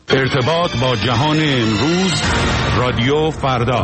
ارتباط با جهان امروز، رادیو فردا.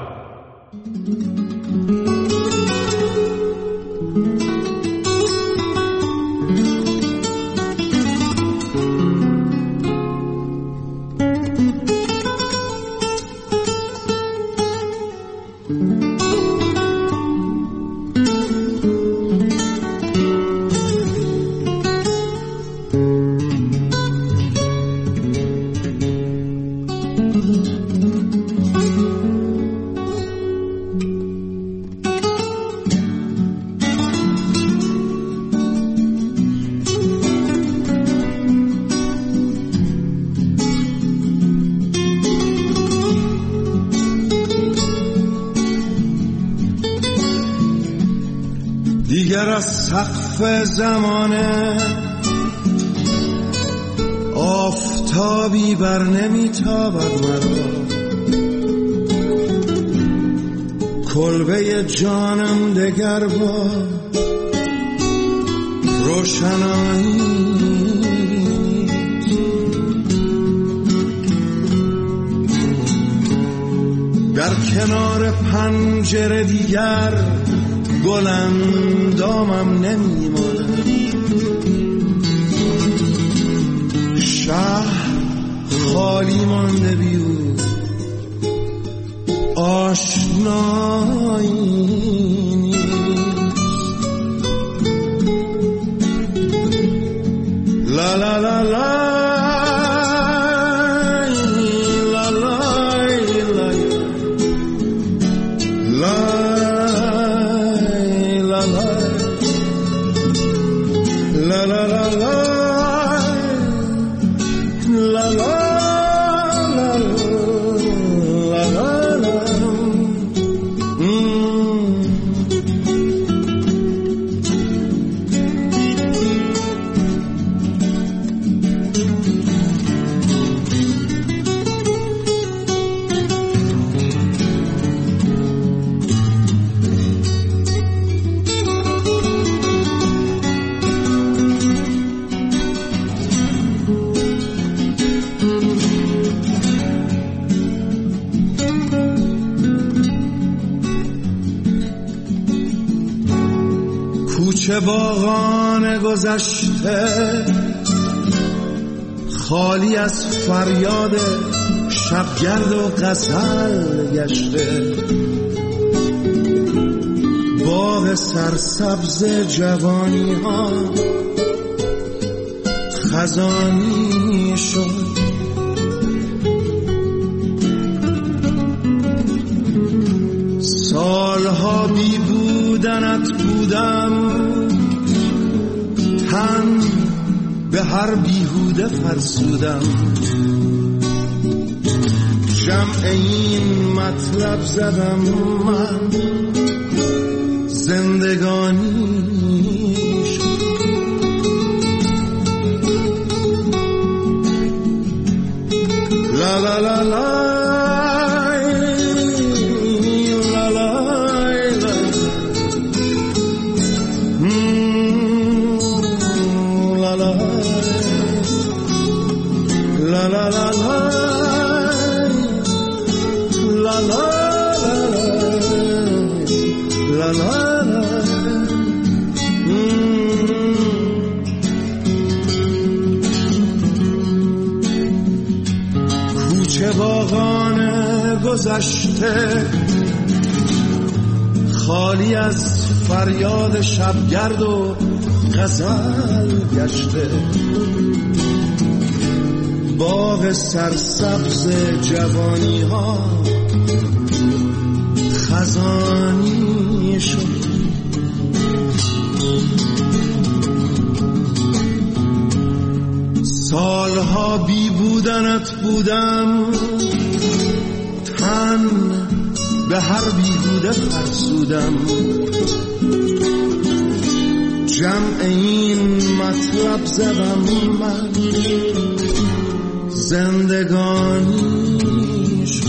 دیگر از سقف زمانه آفتابی بر نمیتابد مرا، کلبه جانم دگر با روشنایی در کنار پنجره دیگر گلندامم نمیماند، شهر خالی مانده بیو آشنایی نیست. لا لا لا لا کوچه باغان گذشته خالی از فریاد شبگرد و غزل گشته، باغ سرسبز جوانی ها خزانی شد، سالها بی بودنت بودم، تن به هر بیهوده فرسودم، جمع این مطلب زدم من زندگانی شد. لا لا لا لا کوچه باغان گذشته خالی از فریاد شبگرد و غزل گشته، باغ سرسبز جوانی ها خزانی شد. سالها بی بودنت بودم، تن به هر بیهوده فرسودم، جمع این مطلب زدم من زندگانی شد.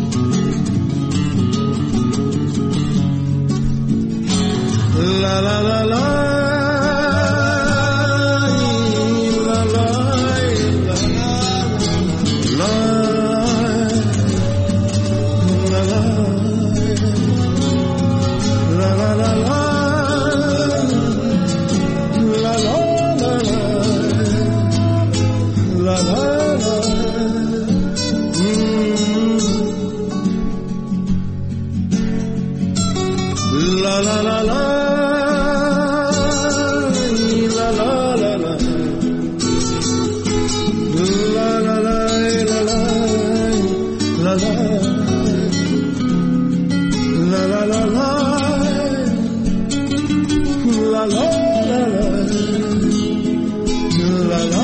لا لا لا لا la la la, la la la la, la la la la, la la la la la, la la la la la la, la la la la.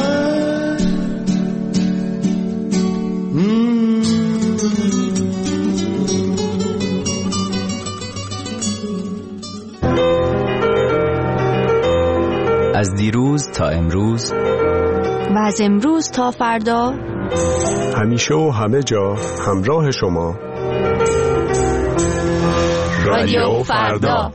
از دیروز تا امروز و از امروز تا فردا، همیشه و همه جا همراه شما، رادیو فردا.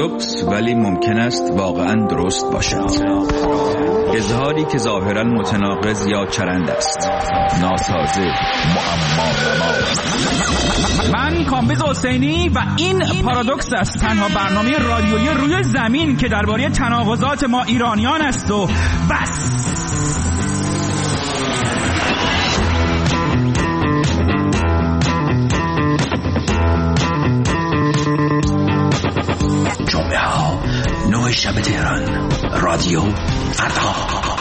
پارادوکس ولی ممکن است واقعا درست باشد. اظهاری که ظاهرا متناقض یا چرند است، ناسازه، معما. من کامبیز حسینی و این پارادوکس است، تنها برنامه رادیویی روی زمین که درباره تناقضات ما ایرانیان است و بس. جمعه ها 9 شب تهران، رادیو فردا.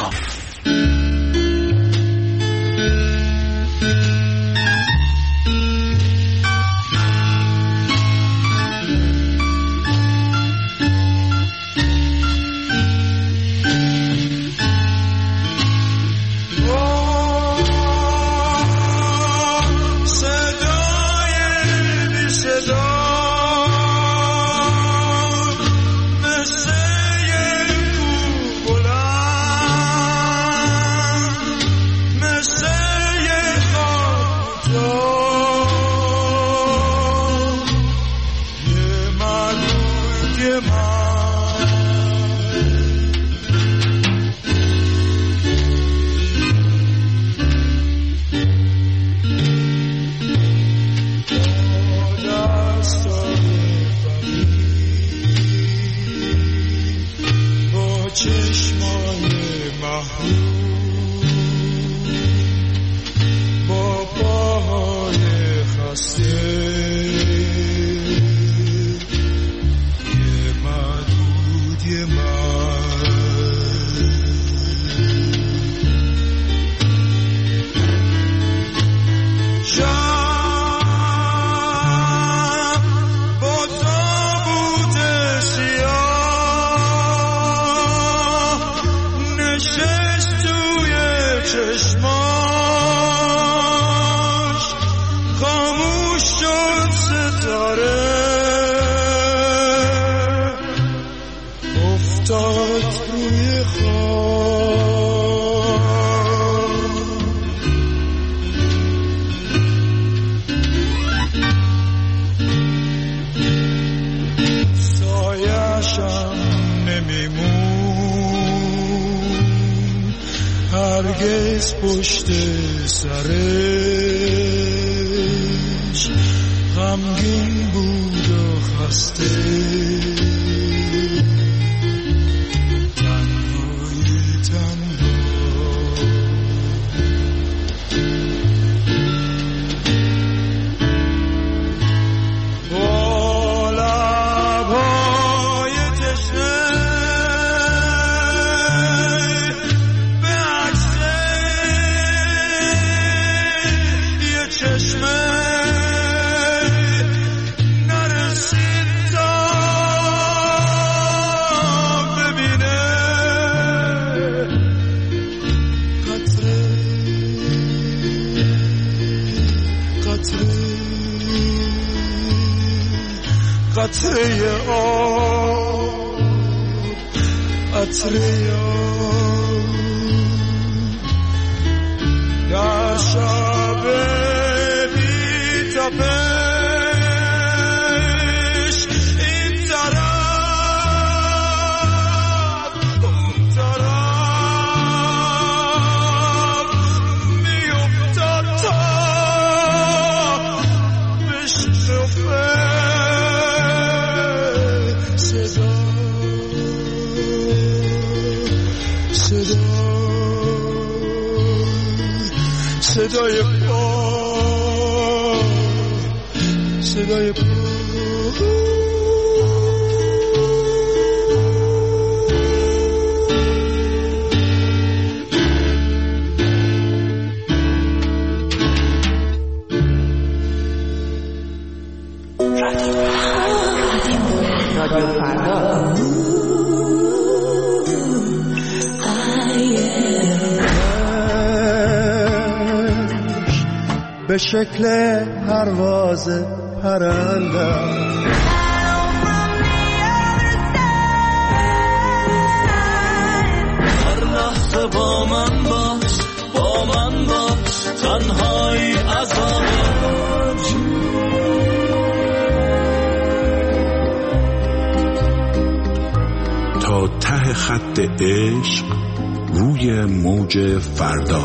هرگز پشت سرش غمگین بود و خسته، تنهایی تنها با لبهای تشنه چشمه نرسید تا ببینه قطره قطره آب، قطره آب در شب تپش این طرف اون طرف میافتاد تا بشکفه صدای صدای رادیو فردا. به شکل پرواز پرنده هر لحظه با من باش تنهایی عذابه خط عشق روی موج فردا.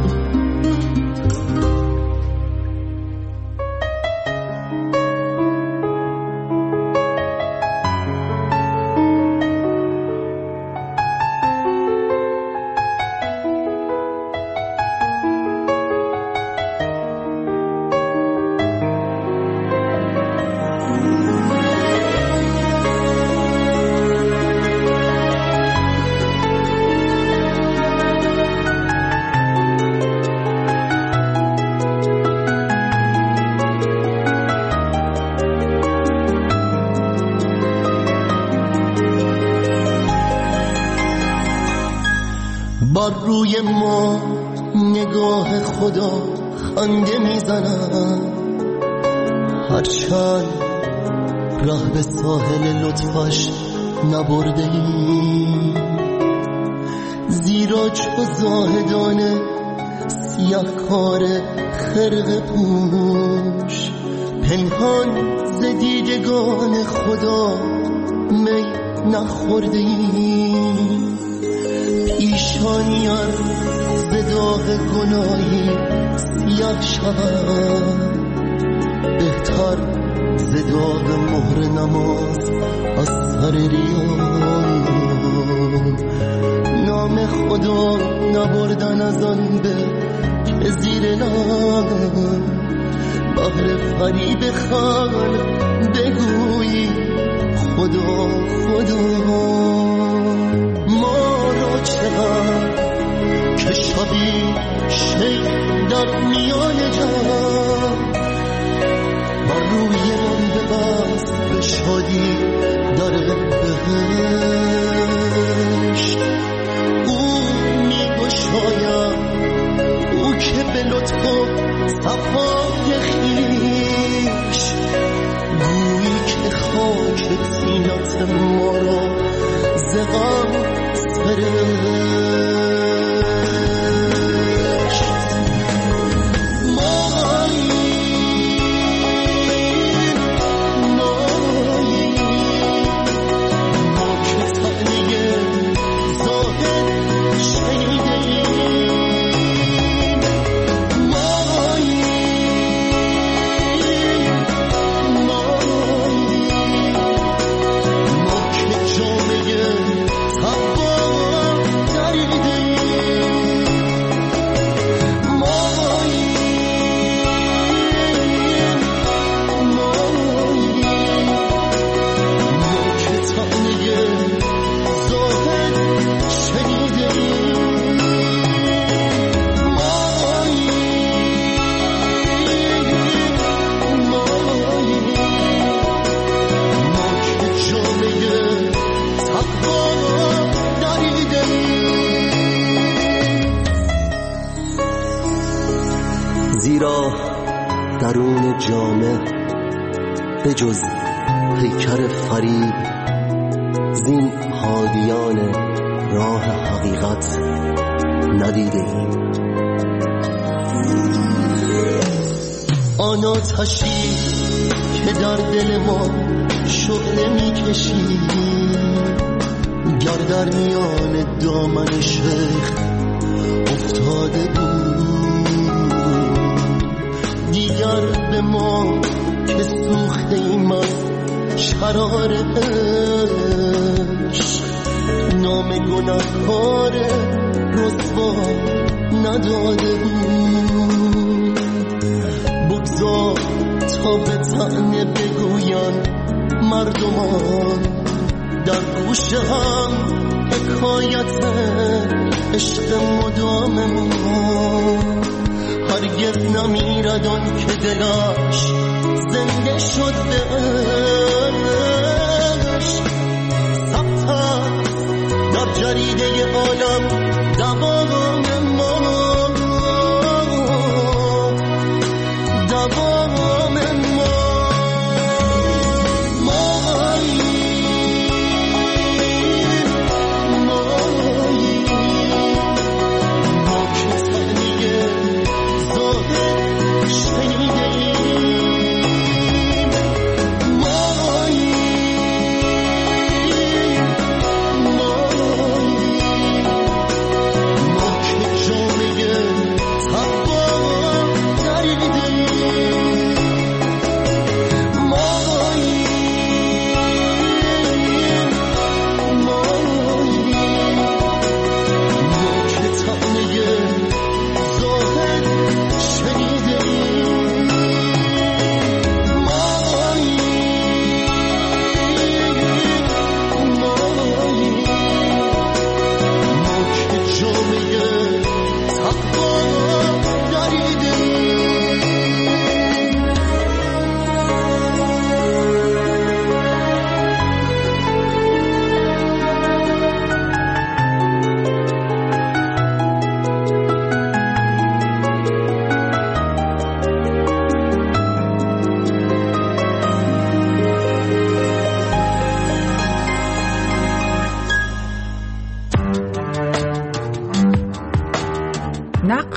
بر روی ما نگاه خدا خنده میزند، هرچند راه به ساحل لطفش نبرده ایم، زیرا چو زاهدان سیاهکار خرقه پوش پنهان ز دیدگان خدا می نخورده ایم. پیشانیان ز داغ گناهی سیاه شود، بهتر ز داغ مهر نماز از سر ریان. نام خدا نبردن از آن به که زیر لب بهر فریب خلق بگویی خدا خدا. ما را چقدر که شبی شیخ در میان جمع بر روی من ببست به شادی در بهشت. او میگشاید، او که به لطف و صفای خویش گویی که خاک طینت ما را ز غم سرشت. زیرا درون جامه به جز پیکر فریب زین هادیان راه حقیقت ندیده ایم. آن آتشی که در دل ما شعله میکشی گر در میان دامن شیخ افتاده بود، دیگر به ما که سوخته ایم از شرار عشق نام گناهکار رسوا نداده بود. بگذار تا به طعنه بگوین مردمان در گوش هم حکایت عشق مدام ما. هرگز نمیرد آن که دلش زنده شد به عشق. ثبت در جریده عالم دوام ما، دوام ما.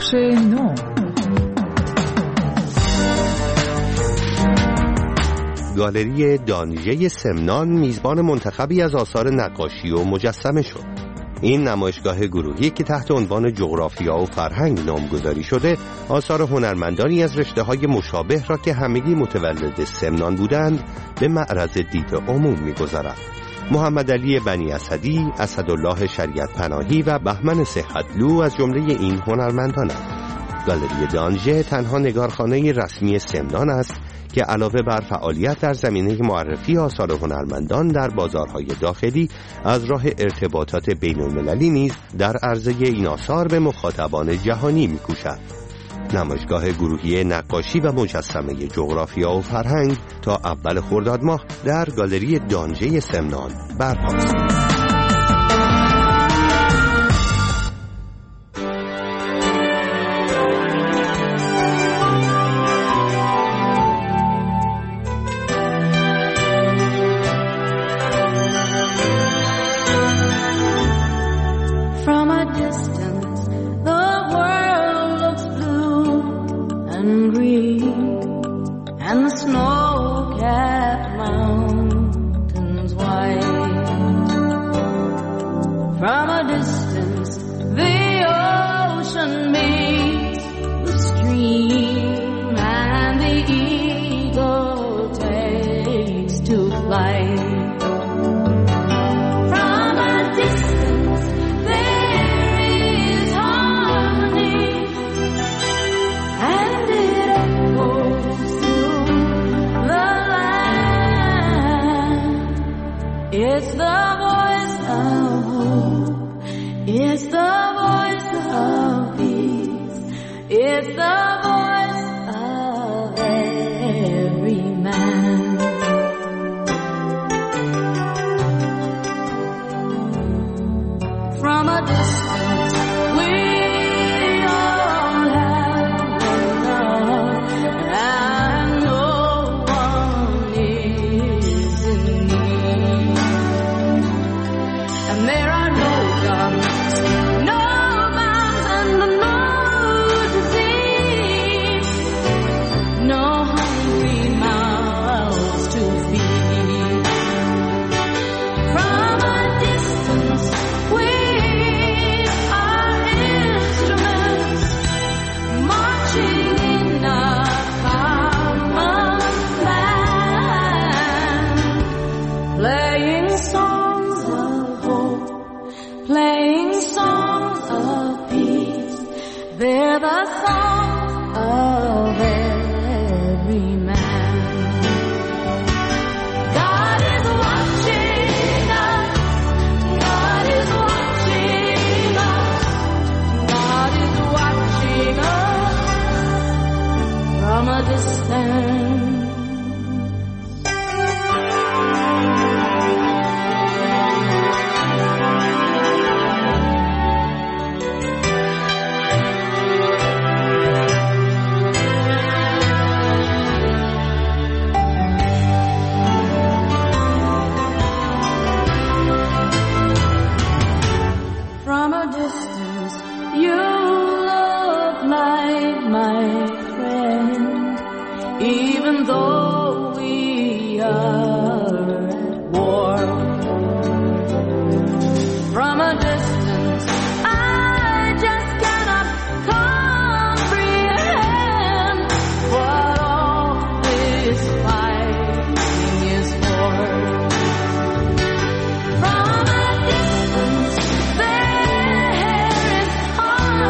بخش 9. گالری دانژه سمنان میزبان منتخبی از آثار نقاشی و مجسمه شد. این نمایشگاه گروهی که تحت عنوان جغرافیا و فرهنگ نامگذاری شده، آثار هنرمندانی از رشته‌های مشابه را که همگی متولد سمنان بودند به معرض دید عموم می‌گذارد. محمد علی بنی اسدی، اسدالله شریعت پناهی و بهمن صحتلو از جمله این هنرمندانند. گالری دانژه تنها نگارخانه رسمی سمنان است که علاوه بر فعالیت در زمینه معرفی آثار هنرمندان در بازارهای داخلی، از راه ارتباطات بین‌المللی نیز در عرضه این آثار به مخاطبان جهانی می‌کوشد. نمایشگاه گروهی نقاشی و مجسمه جغرافیا و فرهنگ تا اول خرداد ماه در گالری دانژه سمنان برپاست.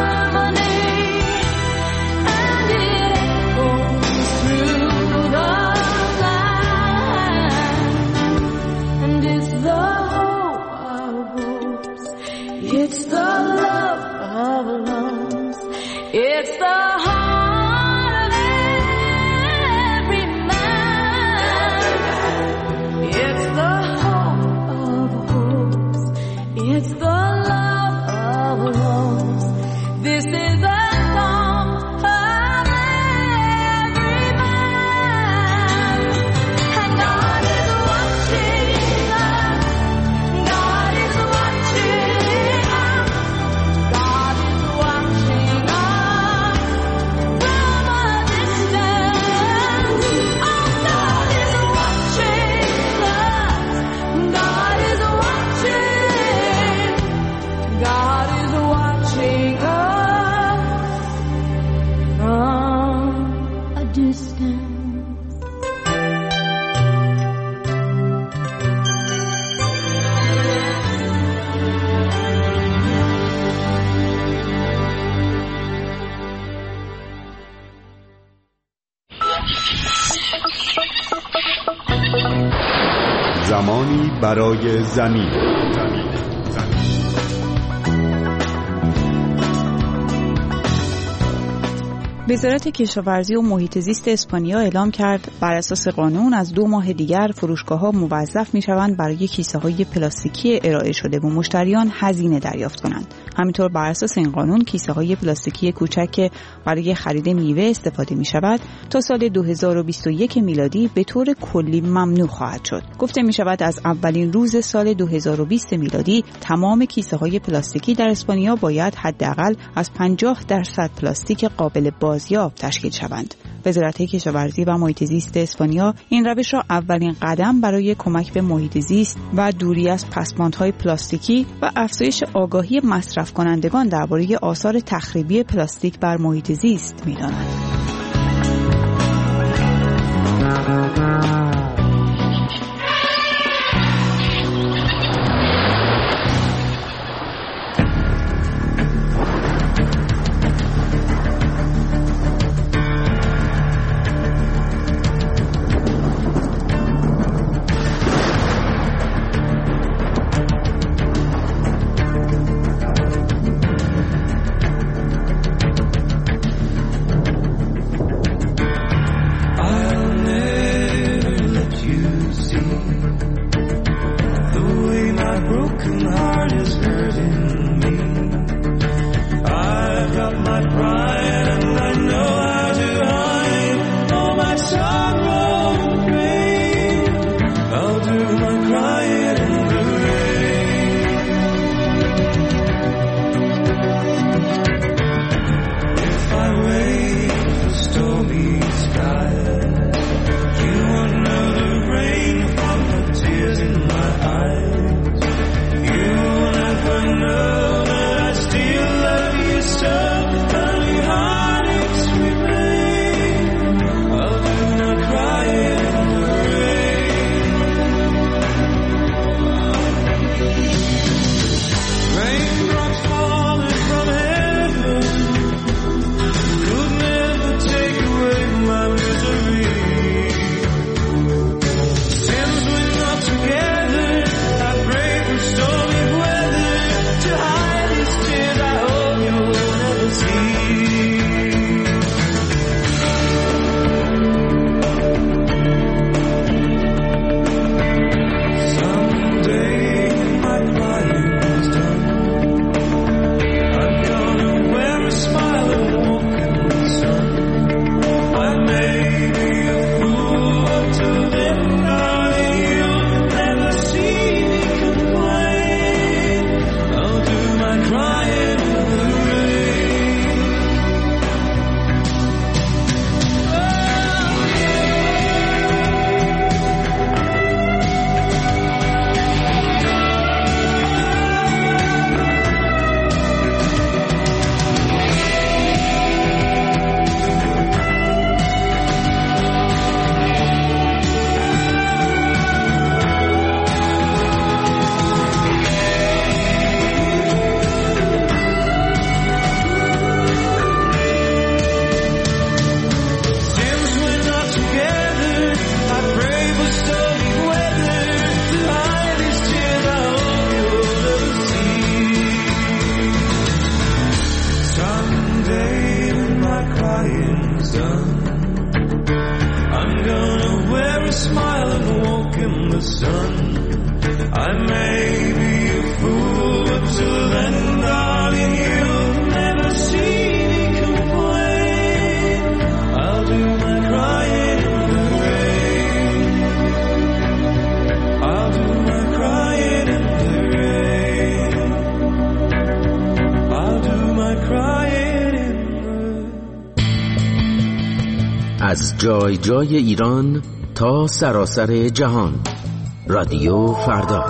Through the understand. زمانی برای زمین. وزارت کشاورزی و محیط زیست اسپانیا اعلام کرد بر اساس قانون از 2 ماه دیگر فروشگاه‌ها موظف می‌شوند برای کیسه‌های پلاستیکی ارائه شده و مشتریان هزینه دریافت کنند. همینطور بر اساس این قانون کیسه‌های پلاستیکی کوچک که برای خرید میوه استفاده می‌شود تا سال 2021 میلادی به طور کلی ممنوع خواهد شد. گفته می‌شود از اولین روز سال 2020 میلادی تمام کیسه‌های پلاستیکی در اسپانیا باید حداقل از 50% پلاستیک قابل بازیافت تشکیل شوند. وزارت کشاورزی و محیط زیست اسپانیا این روش را اولین قدم برای کمک به محیط زیست و دوری از پسماندهای پلاستیکی و افزایش آگاهی مصرف کنندگان درباره آثار تخریبی پلاستیک بر محیط زیست می‌داند. از جای جای ایران تا سراسر جهان. رادیو فردا.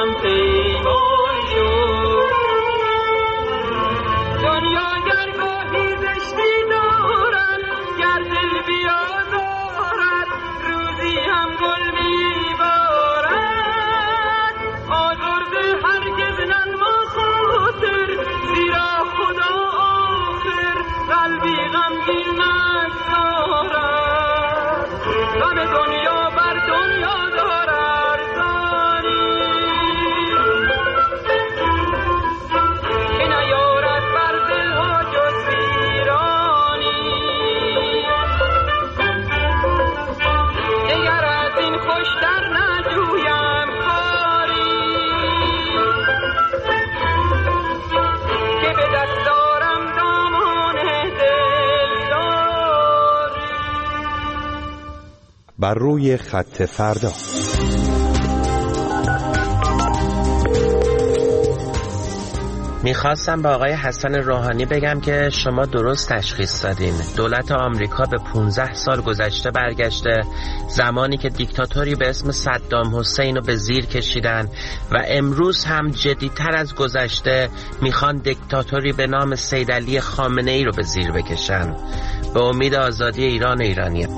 هم پیمان شد. دنیا گر گاهی زشتی دارد، گر دل بیازارد، روزی هم گل میبارد. آزرده هرگز ننما خاطر، زیرا خدا آخر قلبی غمگین نگذارد. غم دنیا بر دنیا دار ارزانی، که نیارد بر دلها جز ویرانی. اگر از این خوشتر نجویم کاری، که به دست دارم دامان دلداری. بر روی خط فردا. میخواستم با آقای حسن روحانی بگم که شما درست تشخیص دادین. دولت آمریکا به 15 سال گذشته برگشته، زمانی که دیکتاتوری به اسم صدام حسین رو به زیر کشیدن و امروز هم جدی‌تر از گذشته میخوان دیکتاتوری به نام سیدعلی خامنه‌ای رو به زیر بکشن، به امید آزادی ایران و ایرانیان.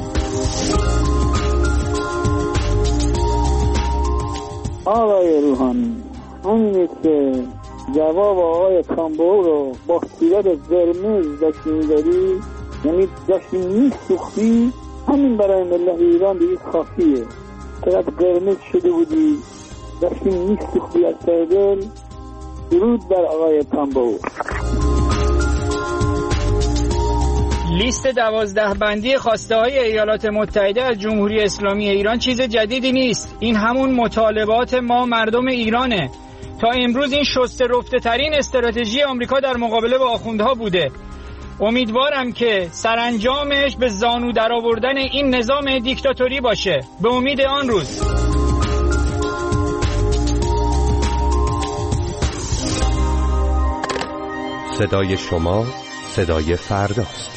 آقای روحانی، همینه که جواب آقای کامبو رو با صورت قرمز داشتی میداری، یعنی داشتی میسوختی، همین برای ملت ایران دیگه کافیه. چقدر قرمز شده بودی، داشتی میسوختی از ته دل. درود بر آقای کامبو. لیست 12 بندی خواسته های ایالات متحده از جمهوری اسلامی ایران چیز جدیدی نیست. این همون مطالبات ما مردم ایرانه. تا امروز این شسته رفته ترین استراتژی آمریکا در مقابله با آخوندها بوده. امیدوارم که سرانجامش به زانو در آوردن این نظام دیکتاتوری باشه. به امید آن روز. صدای شما صدای فرداست.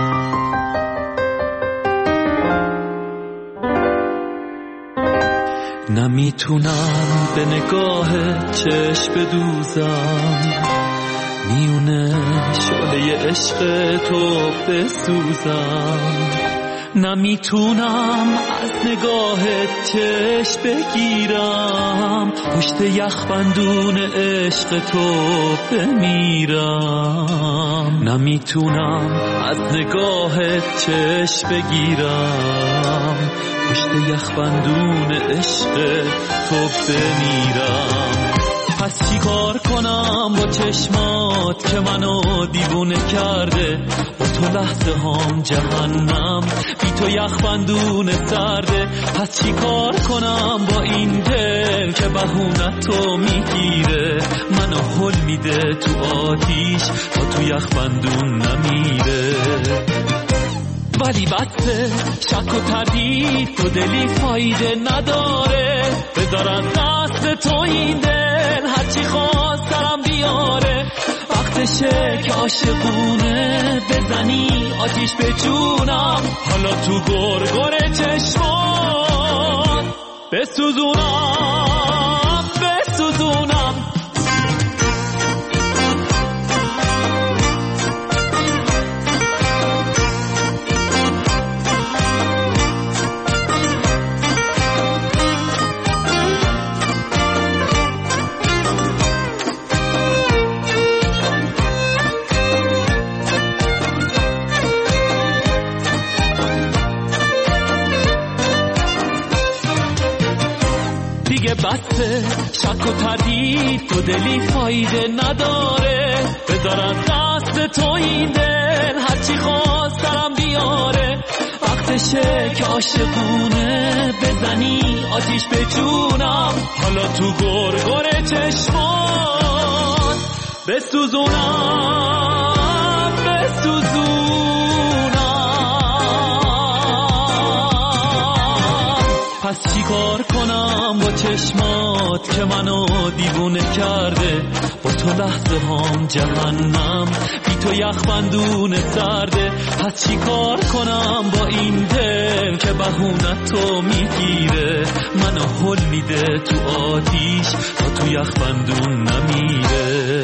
نمیتونم به نگاه چشم بدوزم، میونه شعله عشق تو بسوزم. نمیتونم از نگاه چشم بگیرم، پشت یخبندون عشق تو بمیرم. نمیتونم از نگاه چشم بگیرم، پشت یخبندون عشق تو بمیرم. پس چی کار کنم با چشمات که منو دیوونه کرده؟ با تو لحظه هام جهنم، بی تو یخبندون سرده. پس چی کار کنم با این دل که بهونه تو میگیره؟ منو هل میده تو آتیش تا تو یخبندون نمیره. ولی بسته شک و تردید تو دلی فایده نداره، بذارن دست تو این دل هرچی خواست سرم بیاره. وقتشه که عاشقونه بزنی آتیش به جونم، حالا تو گرگر چشمات بسوزونم بسوزونم. بسته شک و تردید تو دلی فایده نداره، بذارم دست تو این دل هرچی خواست سرم بیاره. وقتشه که عاشقونه بزنی آتیش به جونم، حالا تو گرگر چشمات بسوزونم بسوزونم. پس چی کار کنم با چشمات که منو دیوونه کرده؟ با تو لحظه هم جهنم، بی تو یخبندون سرده. پس چی کار کنم با این دل که بهونت تو میگیره؟ منو هل میده تو آتیش تا تو یخبندون نمیره.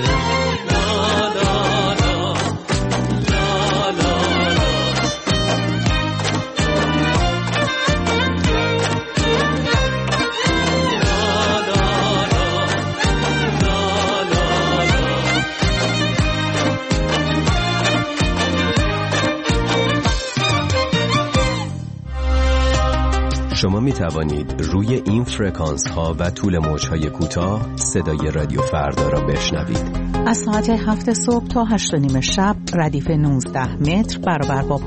شما می توانید روی این فرکانس ها و طول موج های کوتاه صدای رادیو فردا را بشنوید. از ساعت 7 صبح تا 8:30 شب ردیف 19 متر برابر با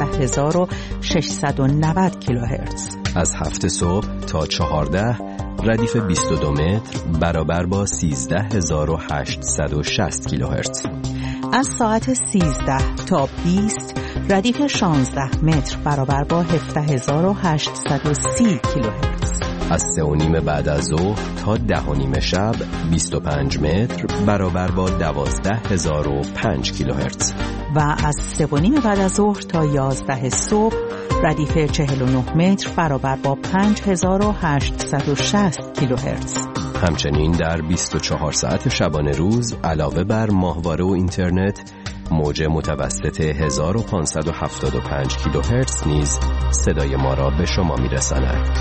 15690 کیلوهرتز. از 7 صبح تا 14 ردیف 22 متر برابر با 13860 کیلوهرتز. از ساعت 13 تا 20 ردیف 16 متر برابر با 17830 کیلوهرتز. از 3:30 بعد از ظهر تا 10:30 شب 25 متر برابر با 12005 کیلوهرتز. و از 3:30 بعد از ظهر تا 11 صبح ردیف 49 متر برابر با 5860 کیلوهرتز. همچنین در 24 ساعت شبانه روز علاوه بر ماهواره و اینترنت، موج متوسط 1575 کیلوهرتز نیز صدای ما را به شما میرساند.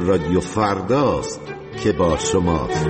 رادیو فرداست که با شماست.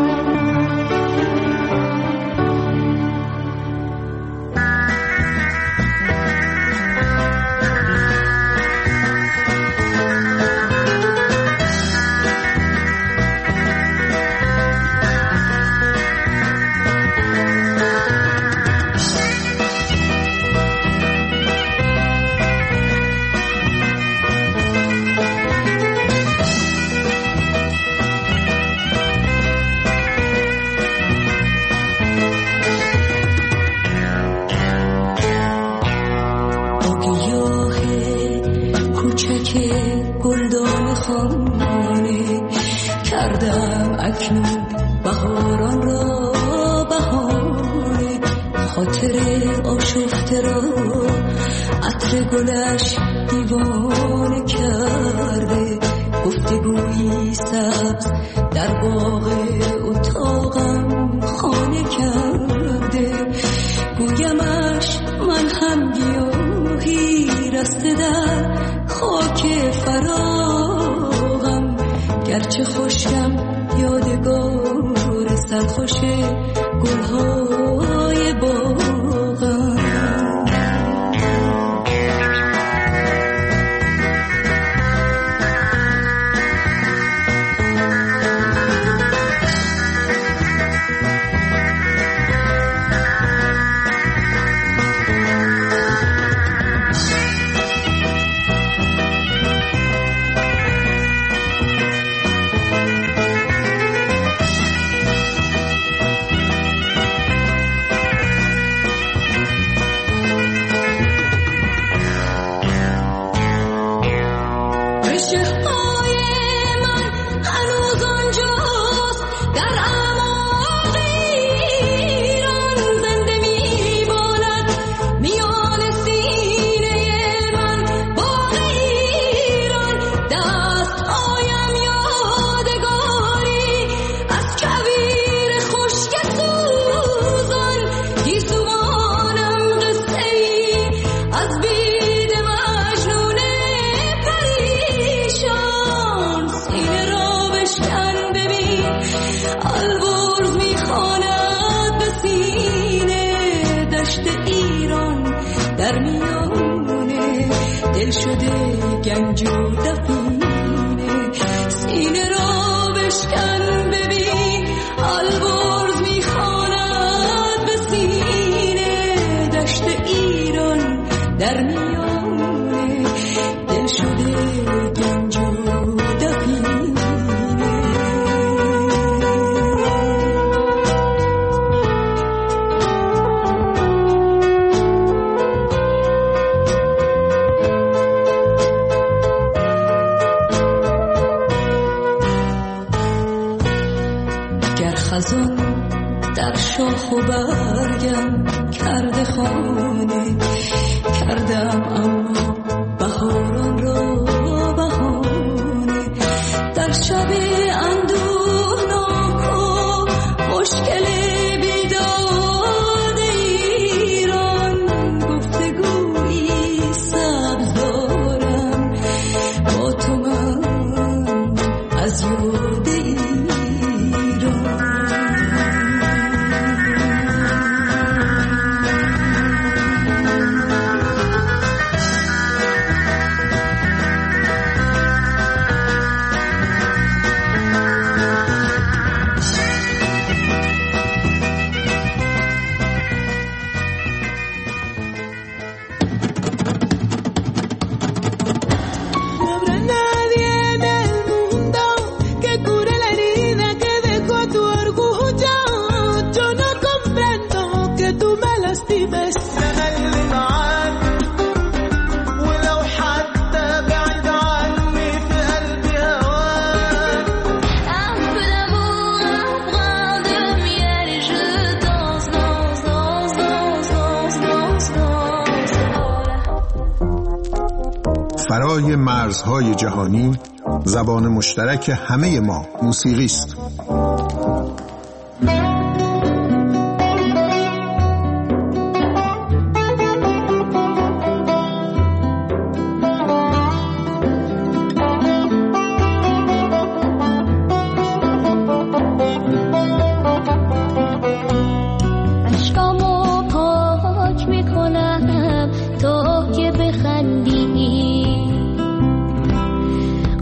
فرای مرزهای جهانی زبان مشترک همه ما موسیقی است.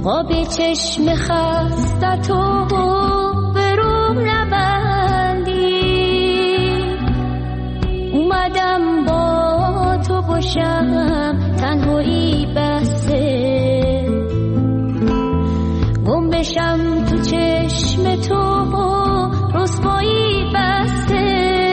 آب چشم خستت و بروم نبندی، اومدم با تو باشم تنهایی بسته، گم بشم تو چشم تو رسوایی بسته،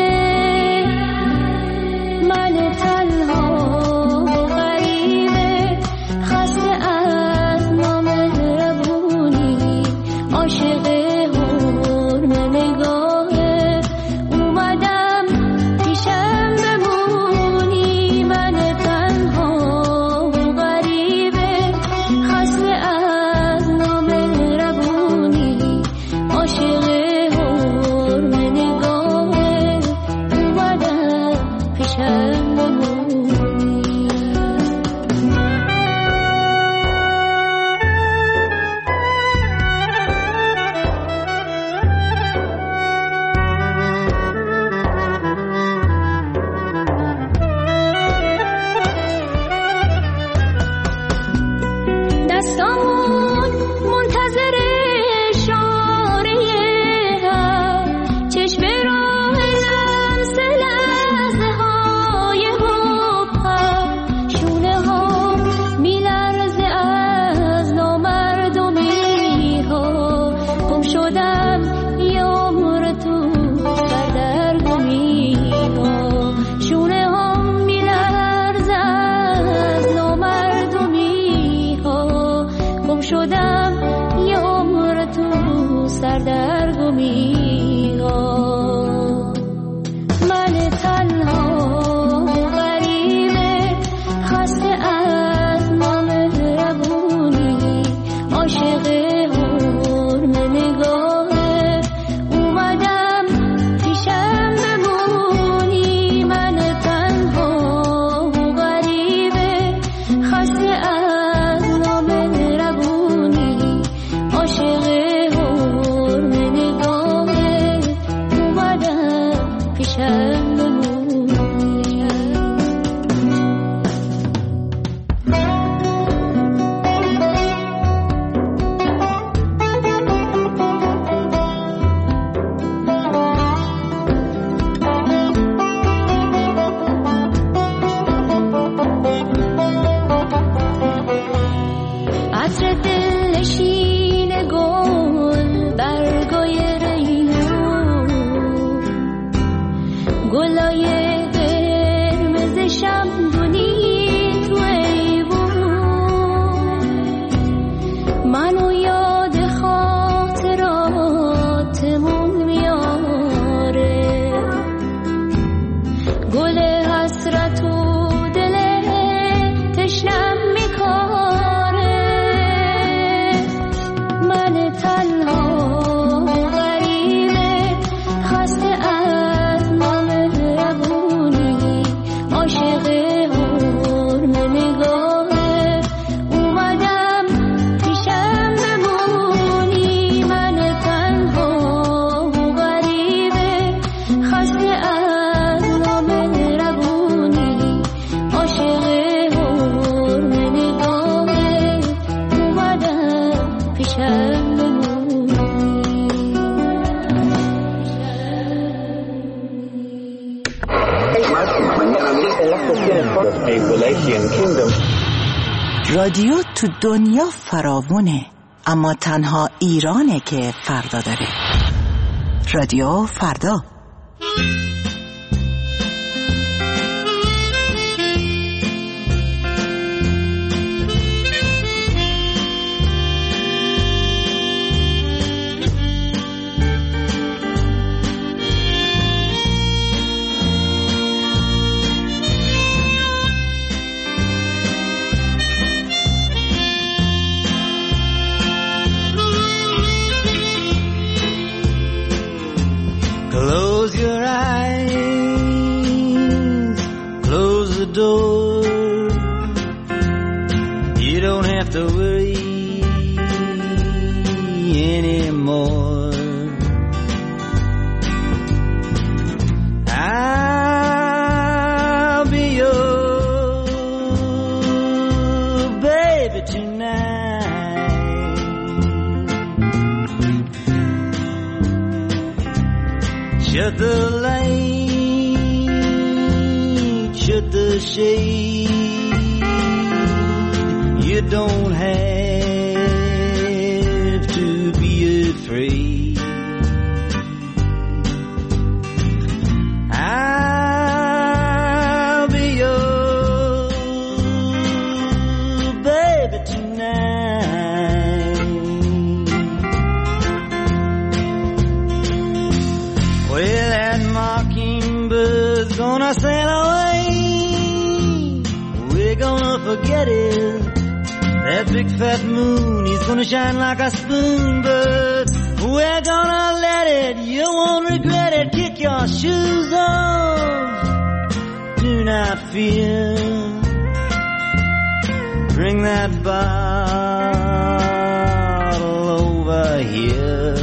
من تنها غریبه خسته از نامهربونی، عاشق حرم نگاهه اومدم پیشم بمونی، من تنها غریبه خسته از نامهربونی، عاشق حرم نگاهه اومدم پیشم بمونی. دستامون منتظر اشاره هم، چشم راه لمس لحظه های حب هم، شونه ها میلرزه از نامردمی ها، گم شدم یه عمر تو سردرگمی ها، شونه ها میلرزه از نامردمی ها، گم شدم یه عمر تو سردرگمی ها، من تنها غریبه خسته از نامهربونی، عاشق حرم نگاهه اومدم پیشم بمونی، من تنها غریبه خسته از نامهربونی، عاشق حرم نگاهه اومدم پیشم بمونی. عطر دلنشین گل برگای ریحون، گلای قرمز شمدونی تو ایوون، منو یاد خاطراتمون میاره، گل حسرت و دل تشنم میکاره، من تنها غریبه خسته از نامهربونی، عاشق حرم نگاهه اومدم پیشم بمونی، من تنها غریبه خسته از نامهربونی، عاشق حرم نگاهه اومدم پیشم بمونی. رادیو تو دنیا فراوونه، اما تنها ایرانه که فردا داره. رادیو فردا. Close your eyes, close the door. You don't have to worry anymore. I'll be your baby tonight. Shut the light, shut the shade. You don't have to be afraid. I'll be your baby tonight. Well, that mockingbird's gonna sail away. We're gonna forget it. That big fat moon, he's gonna shine like a spoon, but we're gonna let it. You won't regret it. Kick your shoes off. Do not fear. Bring that bottle over here.